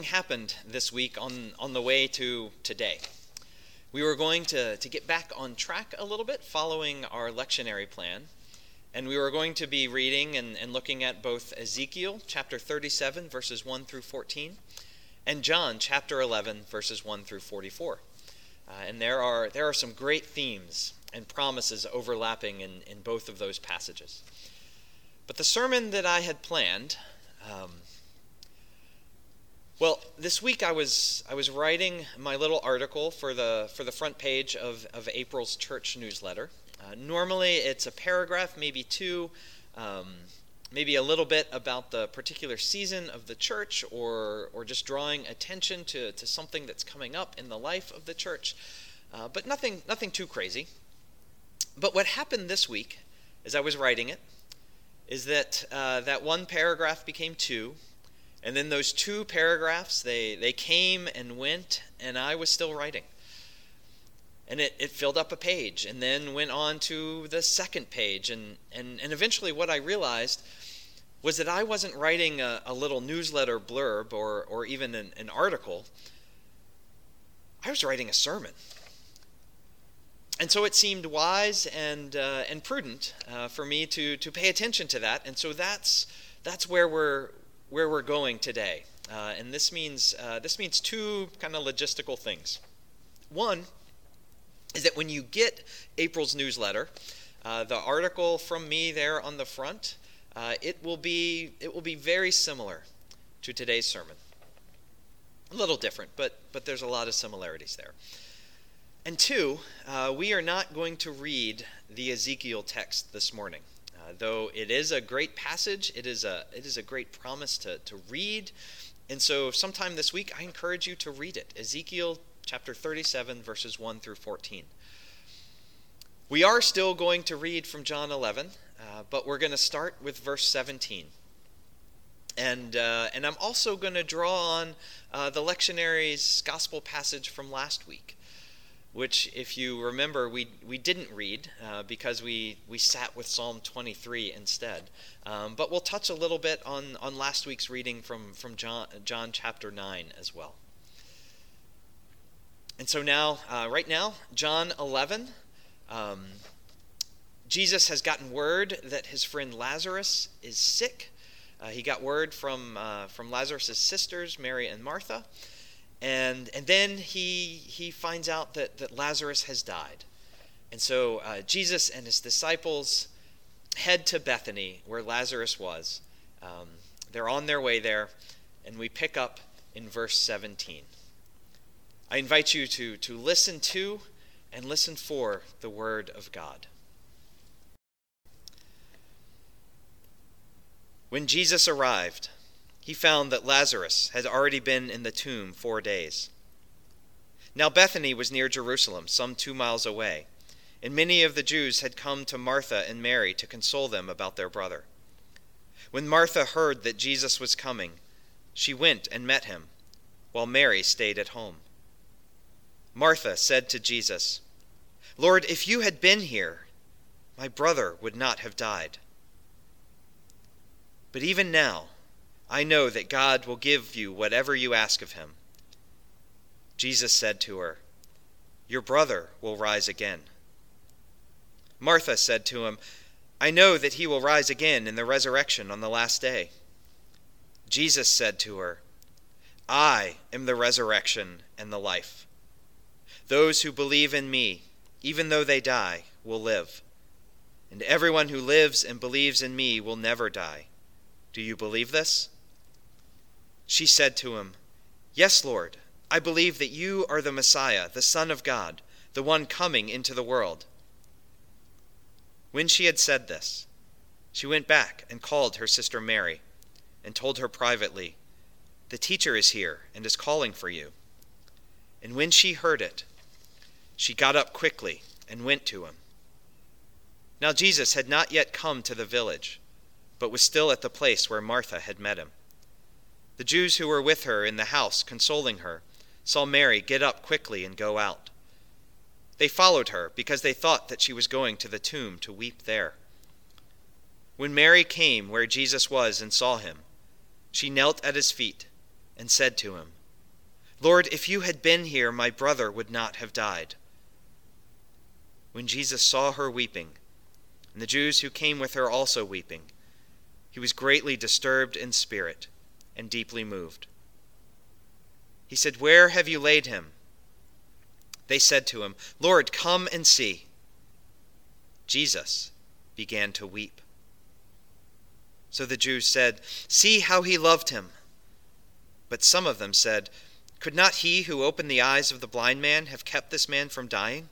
Happened this week on the way to today. We were going to get back on track a little bit following our lectionary plan, and we were going to be reading and looking at both Ezekiel chapter 37 verses 1 through 14 and John chapter 11 verses 1 through 44. And there are some great themes and promises overlapping in both of those passages. But the sermon that I had planned, this week I was writing my little article for the front page of April's church newsletter. Normally it's a paragraph, maybe two, maybe a little bit about the particular season of the church, or just drawing attention to something that's coming up in the life of the church, but nothing too crazy. But what happened this week, as I was writing it, is that that one paragraph became two. And then those two paragraphs, they came and went, and I was still writing. And it filled up a page, and then went on to the second page. And eventually what I realized was that I wasn't writing a little newsletter blurb or even an article. I was writing a sermon. And so it seemed wise and prudent for me to pay attention to that. And so that's where we're going today, and this means two kind of logistical things. One is that when you get April's newsletter, the article from me there on the front, it will be very similar to today's sermon. A little different, but there's a lot of similarities there. And two, we are not going to read the Ezekiel text this morning. Though it is a great passage, it is a great promise to read. And so sometime this week, I encourage you to read it. Ezekiel chapter 37, verses 1 through 14. We are still going to read from John 11, but we're going to start with verse 17. And I'm also going to draw on the lectionary's gospel passage from last week, which, if you remember, we didn't read because we sat with Psalm 23 instead. But we'll touch a little bit on last week's reading from John chapter 9 as well. And so now, right now, John 11, Jesus has gotten word that his friend Lazarus is sick. He got word from Lazarus' sisters, Mary and Martha. And then he finds out that Lazarus has died. And so Jesus and his disciples head to Bethany, where Lazarus was. They're on their way there, and we pick up in verse 17. I invite you to listen to and listen for the word of God. When Jesus arrived, he found that Lazarus had already been in the tomb 4 days. Now Bethany was near Jerusalem, some 2 miles away, and many of the Jews had come to Martha and Mary to console them about their brother. When Martha heard that Jesus was coming, she went and met him, while Mary stayed at home. Martha said to Jesus, "Lord, if you had been here, my brother would not have died. But even now, I know that God will give you whatever you ask of him." Jesus said to her, "Your brother will rise again." Martha said to him, "I know that he will rise again in the resurrection on the last day." Jesus said to her, "I am the resurrection and the life. Those who believe in me, even though they die, will live. And everyone who lives and believes in me will never die. Do you believe this?" She said to him, "Yes, Lord, I believe that you are the Messiah, the Son of God, the one coming into the world." When she had said this, she went back and called her sister Mary, and told her privately, "The teacher is here and is calling for you." And when she heard it, she got up quickly and went to him. Now Jesus had not yet come to the village, but was still at the place where Martha had met him. The Jews who were with her in the house consoling her saw Mary get up quickly and go out. They followed her because they thought that she was going to the tomb to weep there. When Mary came where Jesus was and saw him, she knelt at his feet and said to him, "Lord, if you had been here, my brother would not have died." When Jesus saw her weeping, and the Jews who came with her also weeping, he was greatly disturbed in spirit and deeply moved. He said, "Where have you laid him?" They said to him, "Lord, come and see." Jesus began to weep. So the Jews said, "See how he loved him." But some of them said, "Could not he who opened the eyes of the blind man have kept this man from dying?"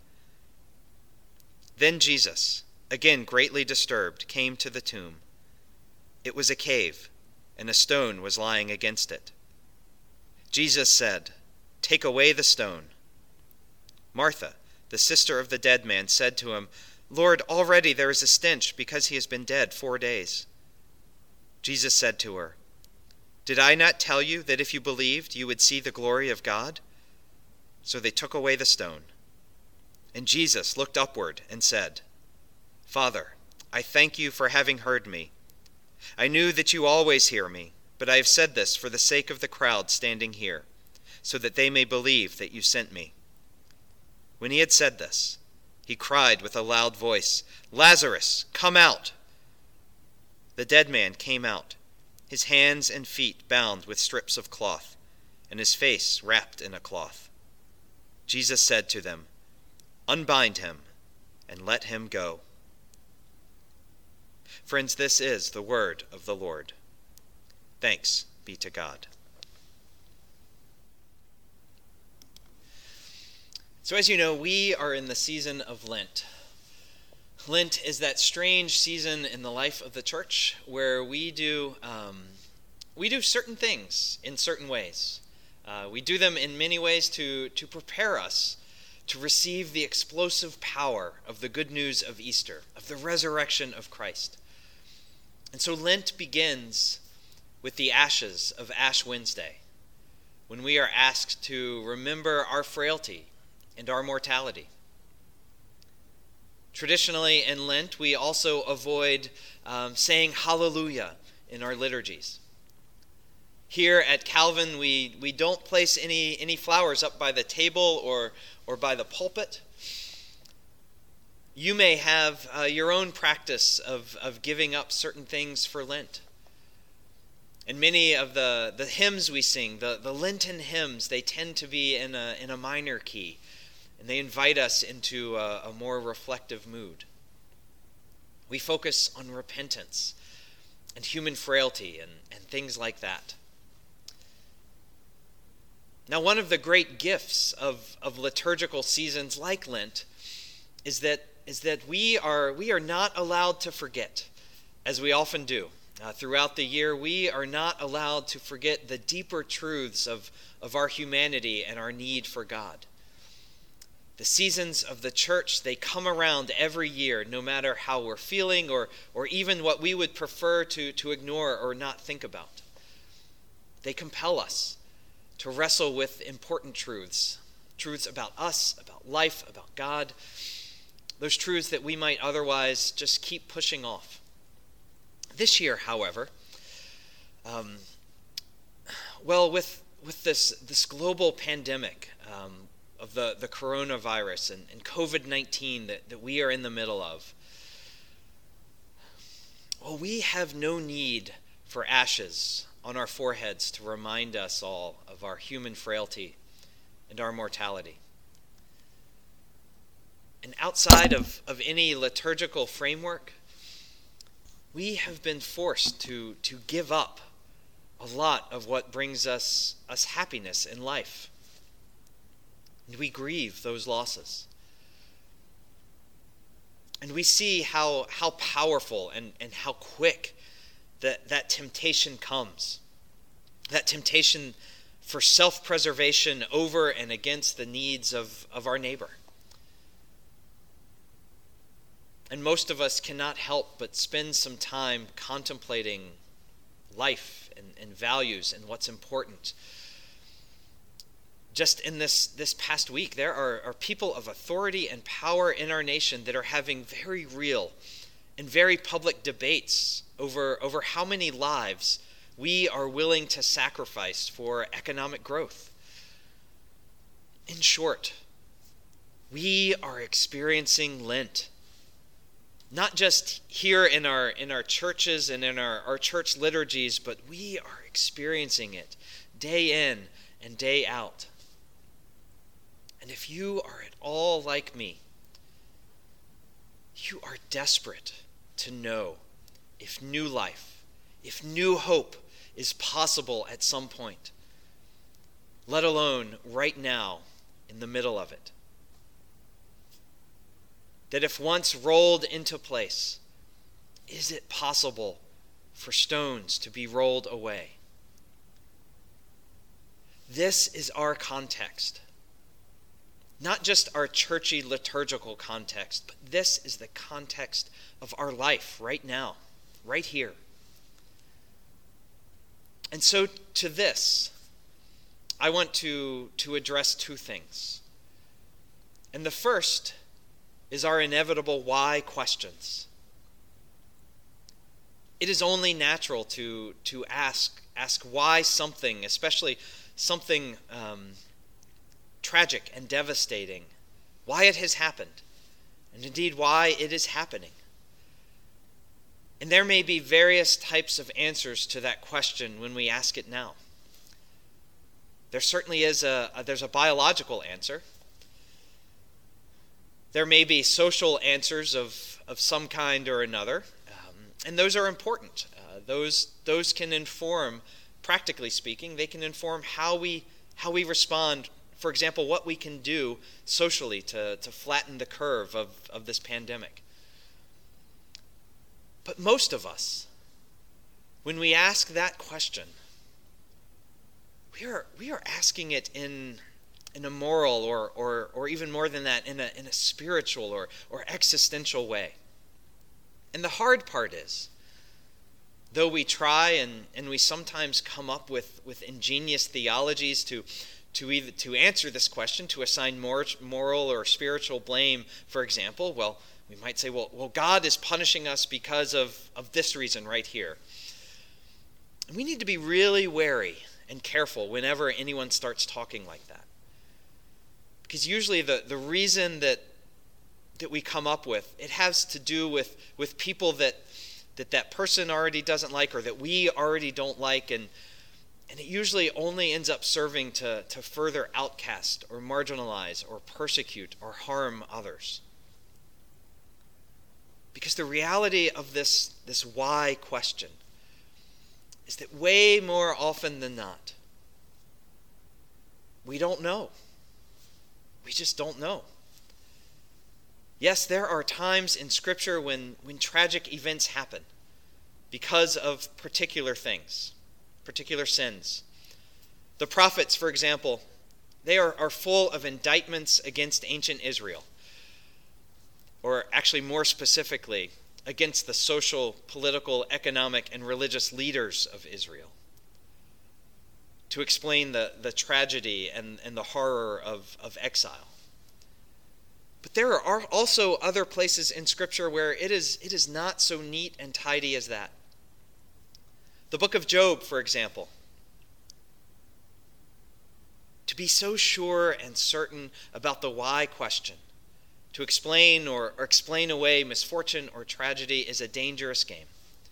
Then Jesus, again greatly disturbed, came to the tomb. It was a cave, and a stone was lying against it. Jesus said, "Take away the stone." Martha, the sister of the dead man, said to him, "Lord, already there is a stench, because he has been dead 4 days." Jesus said to her, "Did I not tell you that if you believed, you would see the glory of God?" So they took away the stone. And Jesus looked upward and said, "Father, I thank you for having heard me. I knew that you always hear me, but I have said this for the sake of the crowd standing here, so that they may believe that you sent me." When he had said this, he cried with a loud voice, "Lazarus, come out!" The dead man came out, his hands and feet bound with strips of cloth, and his face wrapped in a cloth. Jesus said to them, "Unbind him and let him go." Friends, this is the word of the Lord. Thanks be to God. So as you know, we are in the season of Lent. Lent is that strange season in the life of the church where we do certain things in certain ways. We do them in many ways to prepare us to receive the explosive power of the good news of Easter, of the resurrection of Christ. And so Lent begins with the ashes of Ash Wednesday, when we are asked to remember our frailty and our mortality. Traditionally in Lent, we also avoid saying hallelujah in our liturgies. Here at Calvin, we don't place any flowers up by the table or by the pulpit. You may have your own practice of giving up certain things for Lent. And many of the hymns we sing, the Lenten hymns, they tend to be in a minor key, and they invite us into a more reflective mood. We focus on repentance and human frailty and things like that. Now, one of the great gifts of liturgical seasons like Lent is that we are not allowed to forget, as we often do. Throughout the year, we are not allowed to forget the deeper truths of our humanity and our need for God. The seasons of the church, they come around every year, no matter how we're feeling or even what we would prefer to ignore or not think about. They compel us to wrestle with important truths about us, about life, about God, those truths that we might otherwise just keep pushing off. This year, however, with this global pandemic of the coronavirus and COVID-19 that we are in the middle of, we have no need for ashes on our foreheads to remind us all of our human frailty and our mortality. And outside of any liturgical framework, we have been forced to give up a lot of what brings us happiness in life. And we grieve those losses. And we see how powerful and how quick that temptation comes. That temptation for self-preservation over and against the needs of our neighbor. And most of us cannot help but spend some time contemplating life and values and what's important. Just in this past week, there are people of authority and power in our nation that are having very real and very public debates over how many lives we are willing to sacrifice for economic growth. In short, we are experiencing Lent. Not just here in our churches and in our church liturgies, but we are experiencing it day in and day out. And if you are at all like me, you are desperate to know if new life, if new hope is possible at some point, let alone right now in the middle of it. That if once rolled into place, is it possible for stones to be rolled away? This is our context. Not just our churchy liturgical context, but this is the context of our life right now, right here. And so to this, I want to address two things. And the first is our inevitable why questions. It is only natural to ask why something, especially something tragic and devastating, why it has happened, and indeed why it is happening. And there may be various types of answers to that question when we ask it now. There certainly is there's a biological answer. There may be social answers of some kind or another, and those are important. Those can inform, practically speaking, they can inform how we respond. For example, what we can do socially to flatten the curve of this pandemic. But most of us, when we ask that question, we are asking it in a moral or even more than that, in a spiritual or existential way. And the hard part is, though we try and we sometimes come up with ingenious theologies to answer this question, to assign moral or spiritual blame, for example, well, we might say, well, God is punishing us because of this reason right here. And we need to be really wary and careful whenever anyone starts talking like that. Because usually the reason that we come up with, it has to do with people that person already doesn't like or that we already don't like, and it usually only ends up serving to further outcast or marginalize or persecute or harm others. Because the reality of this why question is that way more often than not, we don't know. We just don't know. Yes, there are times in Scripture when tragic events happen because of particular things, particular sins. The prophets, for example, they are full of indictments against ancient Israel, or actually more specifically, against the social, political, economic, and religious leaders of Israel, to explain the tragedy and the horror of exile. But there are also other places in Scripture where it is not so neat and tidy as that. The book of Job, for example. To be so sure and certain about the why question, to explain or explain away misfortune or tragedy, is a dangerous game.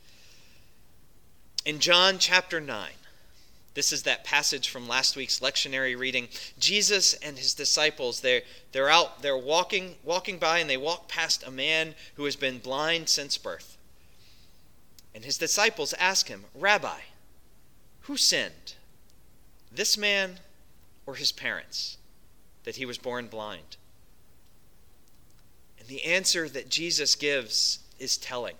In John chapter 9, this is that passage from last week's lectionary reading. Jesus and his disciples, they're walking by, and they walk past a man who has been blind since birth. And his disciples ask him, "Rabbi, who sinned, this man or his parents, that he was born blind?" And the answer that Jesus gives is telling.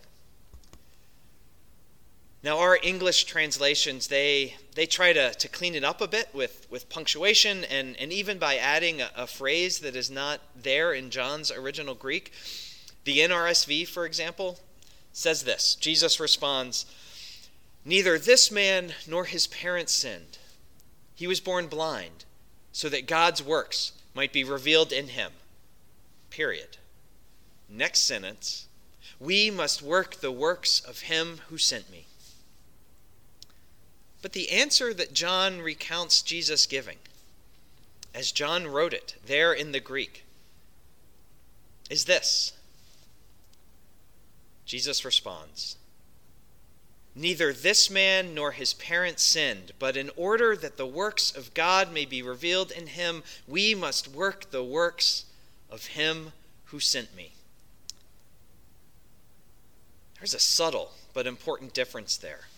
Now, our English translations, they try to clean it up a bit with punctuation and even by adding a phrase that is not there in John's original Greek. The NRSV, for example, says this. Jesus responds, "Neither this man nor his parents sinned. He was born blind, so that God's works might be revealed in him." Period. Next sentence, "We must work the works of him who sent me." But the answer that John recounts Jesus giving, as John wrote it there in the Greek, is this. Jesus responds, "Neither this man nor his parents sinned, but in order that the works of God may be revealed in him, we must work the works of him who sent me." There's a subtle but important difference there.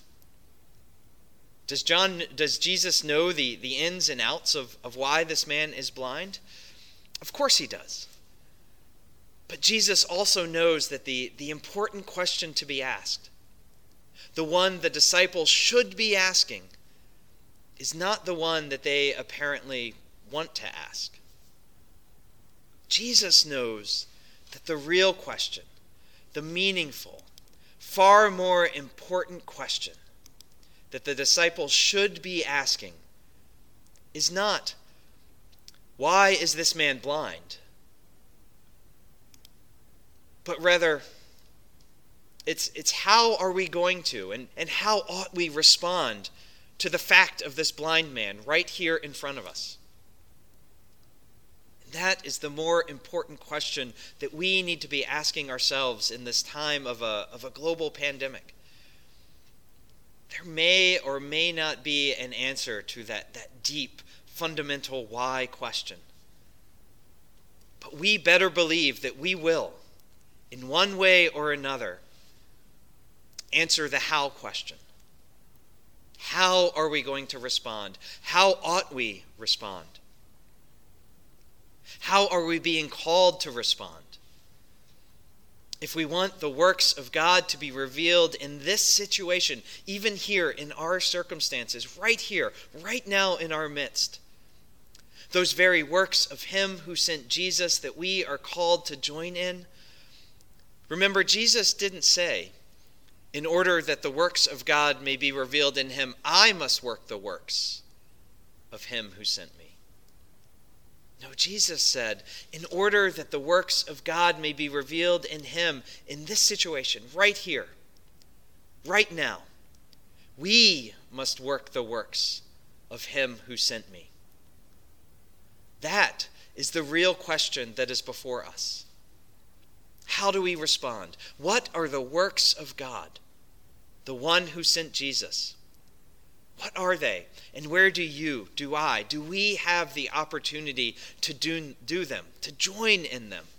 Does Jesus know the ins and outs of why this man is blind? Of course he does. But Jesus also knows that the important question to be asked, the one the disciples should be asking, is not the one that they apparently want to ask. Jesus knows that the real question, the meaningful, far more important question that the disciples should be asking is not, why is this man blind? But rather, it's how are we going to and how ought we respond to the fact of this blind man right here in front of us? And that is the more important question that we need to be asking ourselves in this time of a global pandemic. There may or may not be an answer to that deep, fundamental why question. But we better believe that we will, in one way or another, answer the how question. How are we going to respond? How ought we respond? How are we being called to respond? If we want the works of God to be revealed in this situation, even here in our circumstances, right here, right now in our midst, those very works of him who sent Jesus that we are called to join in. Remember, Jesus didn't say, in order that the works of God may be revealed in him, I must work the works of him who sent me. No, Jesus said, in order that the works of God may be revealed in him, in this situation, right here, right now, we must work the works of him who sent me. That is the real question that is before us. How do we respond? What are the works of God, the one who sent Jesus? What are they? And where do we have the opportunity to do them, to join in them?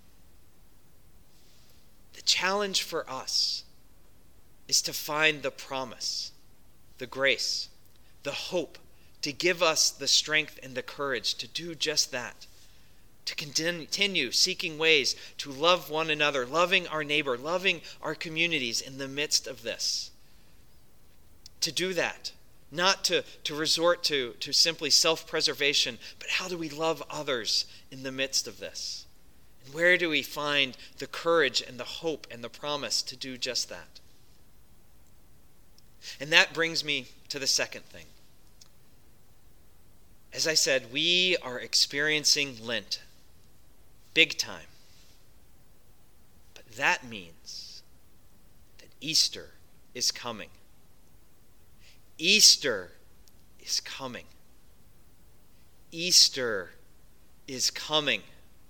The challenge for us is to find the promise, the grace, the hope, to give us the strength and the courage to do just that. To continue seeking ways to love one another, loving our neighbor, loving our communities in the midst of this. To do that, not to resort to simply self-preservation, but how do we love others in the midst of this? And where do we find the courage and the hope and the promise to do just that? And that brings me to the second thing. As I said, we are experiencing Lent. Big time. But that means that Easter is coming. Easter is coming. Easter is coming.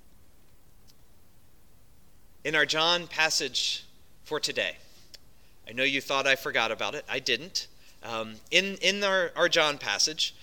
In our John passage for today, I know you thought I forgot about it. I didn't. In our John passage,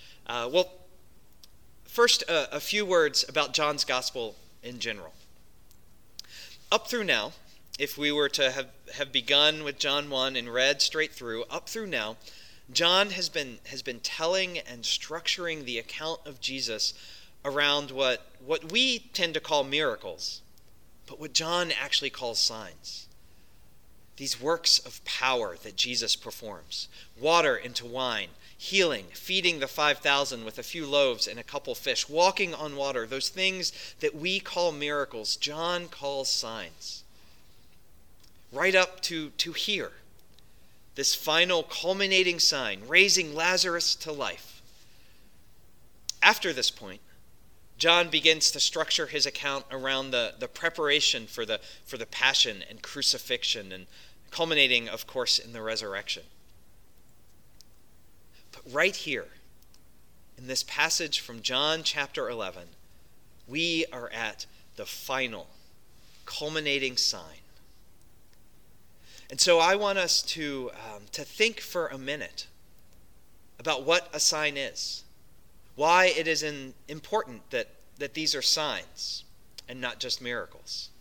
first a few words about John's gospel in general. Up through now, if we were to have begun with John 1 and read straight through, up through now, John has been telling and structuring the account of Jesus around what we tend to call miracles, but what John actually calls signs. These works of power that Jesus performs. Water into wine, healing, feeding the 5,000 with a few loaves and a couple fish, walking on water, those things that we call miracles, John calls signs. Right up to here, this final culminating sign, raising Lazarus to life. After this point, John begins to structure his account around the preparation for the passion and crucifixion, and culminating, of course, in the resurrection. But right here, in this passage from John chapter 11, we are at the final, culminating sign. And so I want us to think for a minute about what a sign is, why it is important that these are signs and not just miracles.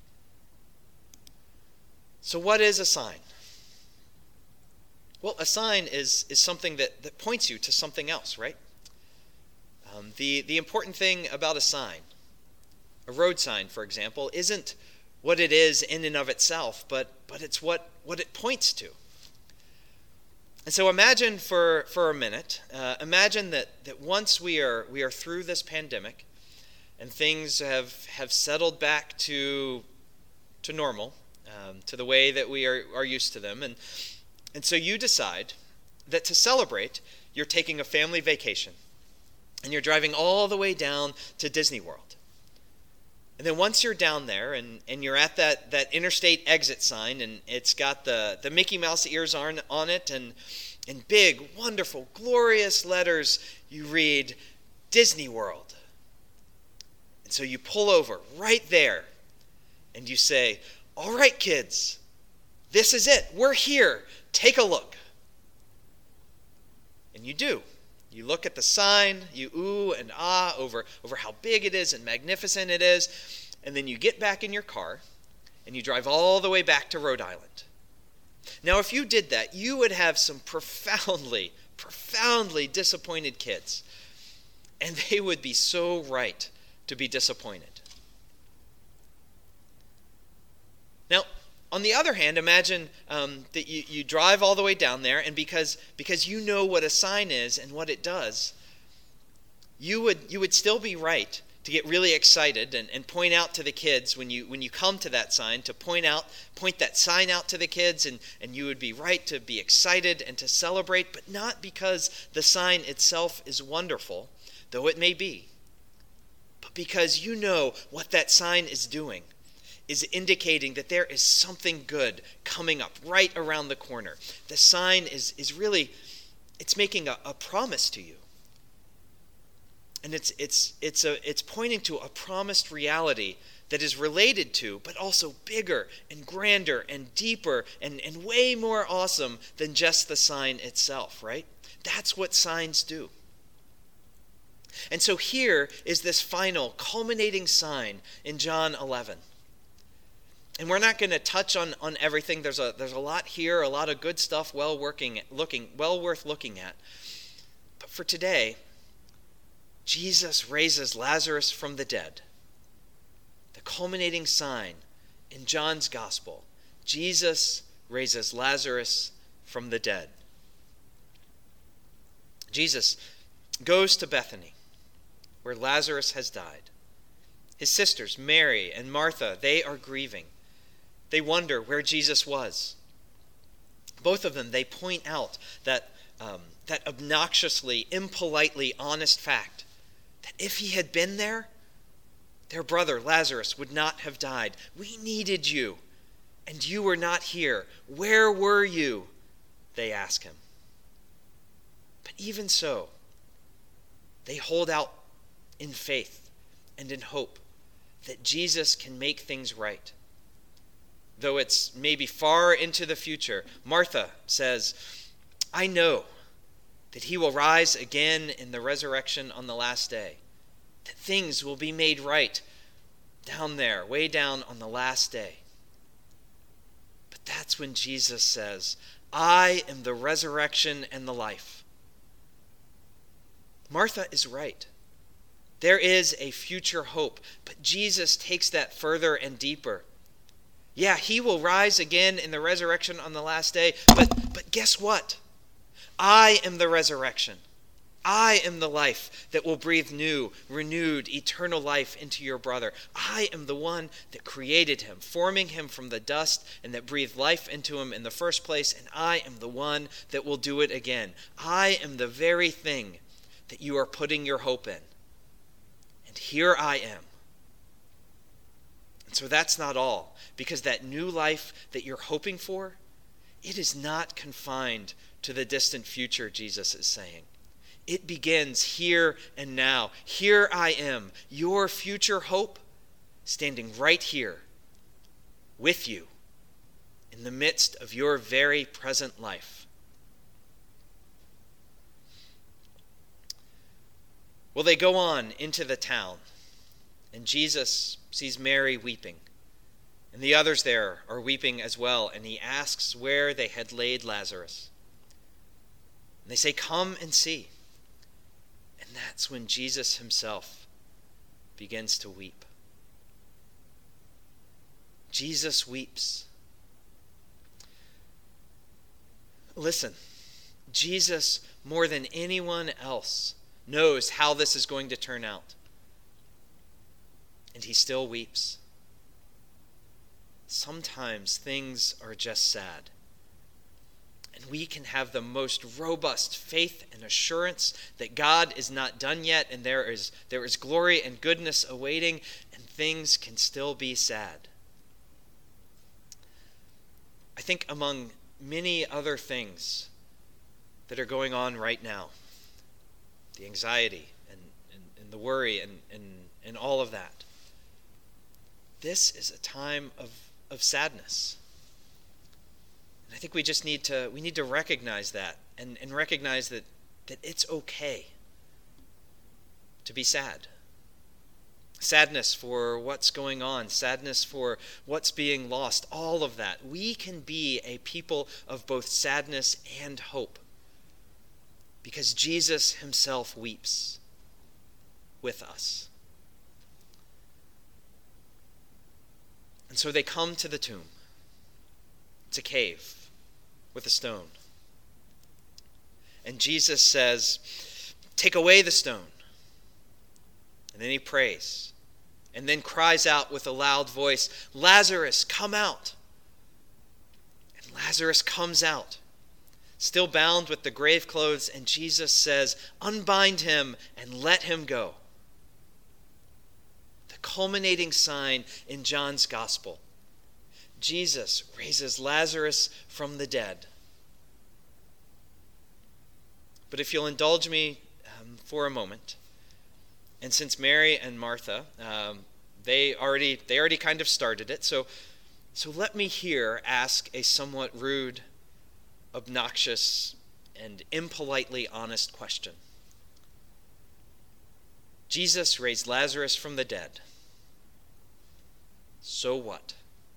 So what is a sign? Well, a sign is something that points you to something else, right? The important thing about a sign, a road sign, for example, isn't what it is in and of itself, but it's what it points to. And so imagine for a minute, imagine that once we are through this pandemic and things have settled back to normal, to the way that we are used to them, and so you decide that to celebrate, you're taking a family vacation, and you're driving all the way down to Disney World. And then once you're down there and you're at that interstate exit sign, and it's got the Mickey Mouse ears on it, and in big, wonderful, glorious letters, you read Disney World. And so you pull over right there and you say, "All right, kids, this is it. We're here. Take a look." And you do. You look at the sign, you ooh and ah over how big it is and magnificent it is, and then you get back in your car and you drive all the way back to Rhode Island. Now, if you did that, you would have some profoundly disappointed kids, and they would be so right to be disappointed. Now, on the other hand, imagine that you drive all the way down there, and because you know what a sign is and what it does, you would still be right to get really excited and point out to the kids when you come to that sign, to point that sign out to the kids, and you would be right to be excited and to celebrate, but not because the sign itself is wonderful, though it may be, but because you know what that sign is doing is indicating that there is something good coming up right around the corner. The sign is really, it's making a promise to you. And it's pointing to a promised reality that is related to, but also bigger and grander and deeper and way more awesome than just the sign itself, right? That's what signs do. And so here is this final culminating sign in John 11. And we're not going to touch on everything. There's a lot here, a lot of good stuff, well worth looking at. But for today, Jesus raises Lazarus from the dead. The culminating sign in John's gospel. Jesus raises Lazarus from the dead. Jesus goes to Bethany, where Lazarus has died. His sisters, Mary and Martha, they are grieving. They wonder where Jesus was. Both of them, they point out that obnoxiously, impolitely honest fact that if he had been there, their brother Lazarus would not have died. "We needed you, and you were not here. Where were you?" they ask him. But even so, they hold out in faith and in hope that Jesus can make things right. Though it's maybe far into the future, Martha says, "I know that he will rise again in the resurrection on the last day, that things will be made right down there, way down on the last day." But that's when Jesus says, "I am the resurrection and the life." Martha is right. There is a future hope, but Jesus takes that further and deeper. Yeah, he will rise again in the resurrection on the last day, but guess what? I am the resurrection. I am the life that will breathe new, renewed, eternal life into your brother. I am the one that created him, forming him from the dust, and that breathed life into him in the first place, and I am the one that will do it again. I am the very thing that you are putting your hope in. And here I am. And so that's not all, because that new life that you're hoping for, it is not confined to the distant future, Jesus is saying. It begins here and now. Here I am, your future hope, standing right here with you in the midst of your very present life. Well, they go on into the town, and Jesus sees Mary weeping. And the others there are weeping as well, and he asks where they had laid Lazarus. And they say, "Come and see." And that's when Jesus himself begins to weep. Jesus weeps. Listen, Jesus, more than anyone else, knows how this is going to turn out. And he still weeps. Sometimes things are just sad. And we can have the most robust faith and assurance that God is not done yet, and there is glory and goodness awaiting, and things can still be sad. I think among many other things that are going on right now, the anxiety and the worry and all of that, this is a time of sadness. And I think we just need to recognize that and recognize that it's okay to be sad. Sadness for what's going on, sadness for what's being lost, all of that. We can be a people of both sadness and hope because Jesus himself weeps with us. And so they come to the tomb. It's a cave with a stone. And Jesus says, "Take away the stone." And then he prays. And then cries out with a loud voice, "Lazarus, come out." And Lazarus comes out, still bound with the grave clothes, and Jesus says, "Unbind him and let him go." The culminating sign in John's gospel. Jesus raises Lazarus from the dead. But if you'll indulge me for a moment, and since Mary and Martha, they already kind of started it, so let me here ask a somewhat rude, obnoxious, and impolitely honest question. Jesus raised Lazarus from the dead. So what?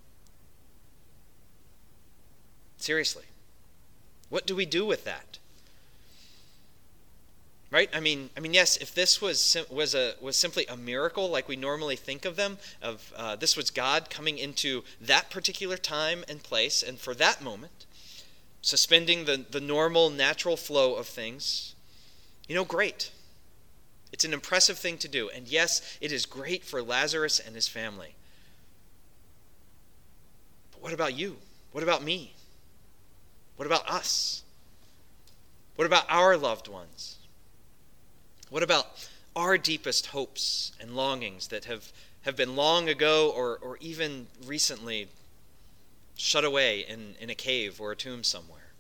Seriously, what do we do with that? Right? I mean, yes. If this was simply a miracle, like we normally think of them, this was God coming into that particular time and place, and for that moment, suspending the normal, natural flow of things. Great. It's an impressive thing to do, and yes, it is great for Lazarus and his family. But what about you? What about me? What about us? What about our loved ones? What about our deepest hopes and longings that have been long ago or even recently shut away in a cave or a tomb somewhere?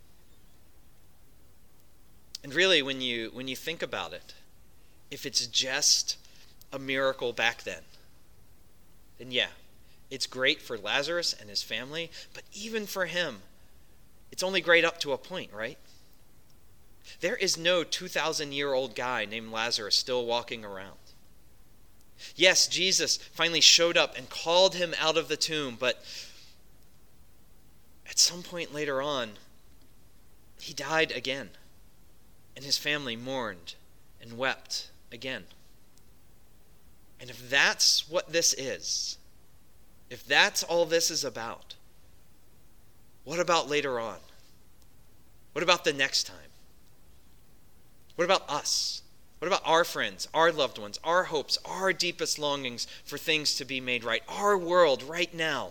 And really, when you think about it, if it's just a miracle back then yeah, it's great for Lazarus and his family, but even for him, it's only great up to a point, right? There is no 2,000-year-old guy named Lazarus still walking around. Yes, Jesus finally showed up and called him out of the tomb, but at some point later on, he died again, and his family mourned and wept again. And if that's what this is, if that's all this is about, what about later on? What about the next time? What about us? What about our friends, our loved ones, our hopes, our deepest longings for things to be made right, our world right now?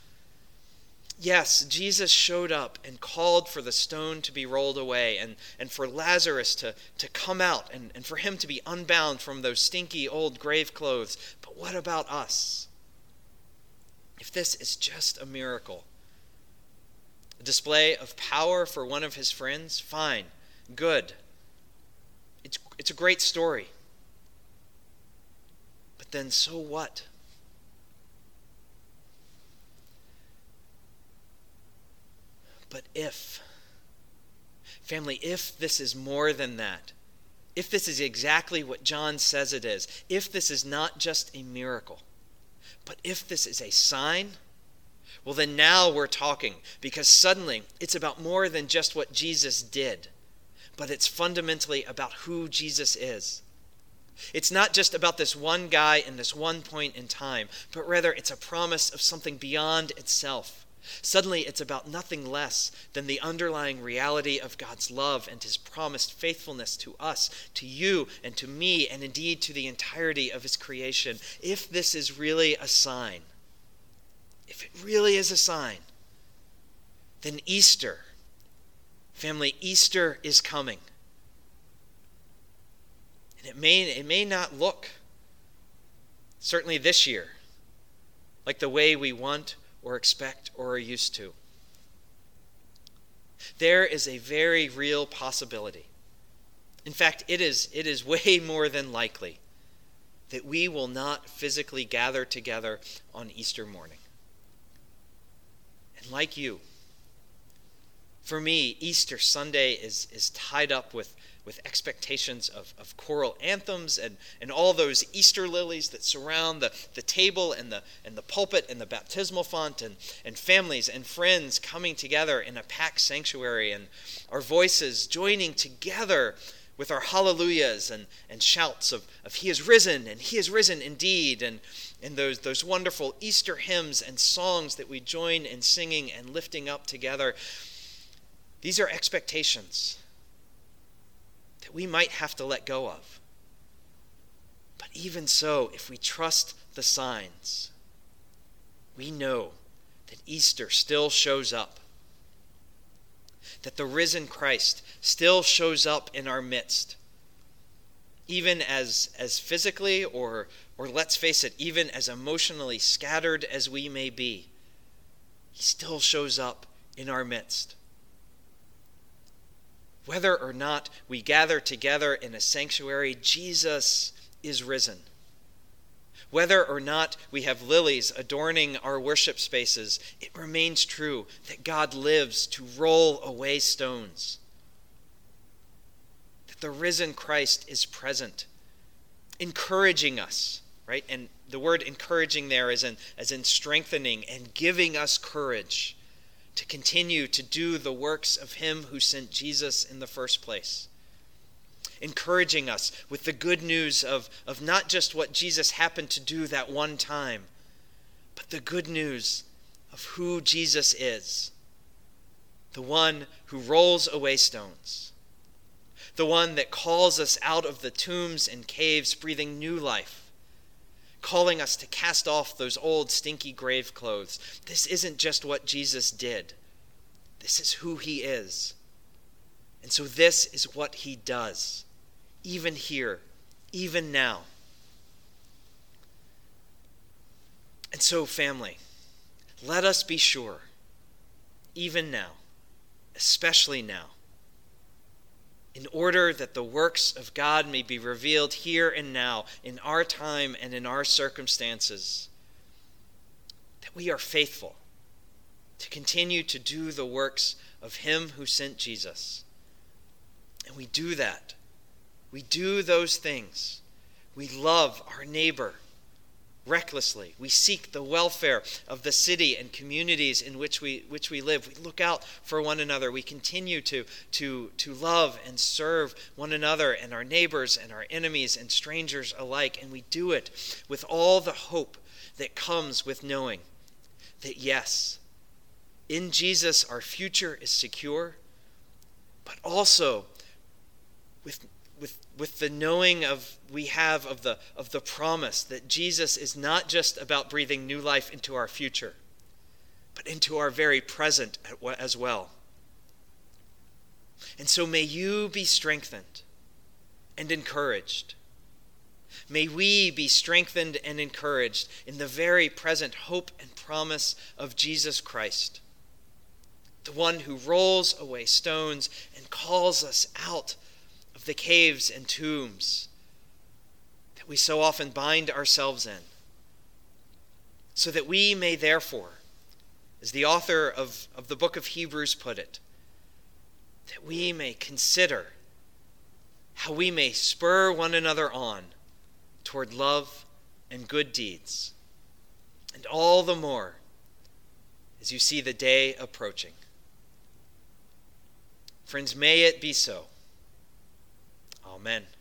Yes, Jesus showed up and called for the stone to be rolled away and for Lazarus to come out and for him to be unbound from those stinky old grave clothes. But what about us? If this is just a miracle, A display of power for one of his friends? Fine, good. It's a great story. But then so what? But family, if this is more than that, if this is exactly what John says it is, if this is not just a miracle, but if this is a sign, well then now we're talking, because suddenly it's about more than just what Jesus did, but it's fundamentally about who Jesus is. It's not just about this one guy in this one point in time, but rather it's a promise of something beyond itself. Suddenly it's about nothing less than the underlying reality of God's love and his promised faithfulness to us, to you, and to me, and indeed to the entirety of his creation. If this is really a sign, if it really is a sign, then Easter, family, Easter is coming. And it may not look, certainly this year, like the way we want or expect or are used to. There is a very real possibility. In fact, it is way more than likely that we will not physically gather together on Easter morning. And like you, for me, Easter Sunday is tied up with expectations of choral anthems and all those Easter lilies that surround the table and the pulpit and the baptismal font and families and friends coming together in a packed sanctuary and our voices joining together with our hallelujahs and shouts of he is risen and he is risen indeed and those wonderful Easter hymns and songs that we join in singing and lifting up together. These are expectations that we might have to let go of. But even so, if we trust the signs, we know that Easter still shows up, that the risen Christ still shows up in our midst, even as physically or let's face it, even as emotionally scattered as we may be. He still shows up in our midst. Whether or not we gather together in a sanctuary, Jesus is risen. Whether or not we have lilies adorning our worship spaces, it remains true that God lives to roll away stones. That the risen Christ is present, encouraging us, right? And the word encouraging there is as in strengthening and giving us courage to continue to do the works of him who sent Jesus in the first place. Encouraging us with the good news of not just what Jesus happened to do that one time, but the good news of who Jesus is. The one who rolls away stones. The one that calls us out of the tombs and caves, breathing new life. Calling us to cast off those old stinky grave clothes. This isn't just what Jesus did. This is who he is. And so this is what he does, even here, even now. And so, family, let us be sure, even now, especially now, in order that the works of God may be revealed here and now, in our time and in our circumstances, that we are faithful to continue to do the works of him who sent Jesus. And we do that. We do those things. We love our neighbor recklessly. We seek the welfare of the city and communities in which we live. We look out for one another. We continue to love and serve one another and our neighbors and our enemies and strangers alike. And we do it with all the hope that comes with knowing that yes, in Jesus our future is secure, but also with the knowing we have of the promise that Jesus is not just about breathing new life into our future, but into our very present as well. And so may you be strengthened and encouraged. May we be strengthened and encouraged in the very present hope and promise of Jesus Christ. the one who rolls away stones and calls us out of the caves and tombs that we so often bind ourselves in, so that we may therefore, as the author of the book of Hebrews put it, that we may consider how we may spur one another on toward love and good deeds, and all the more as you see the day approaching. Friends, may it be so. Amen.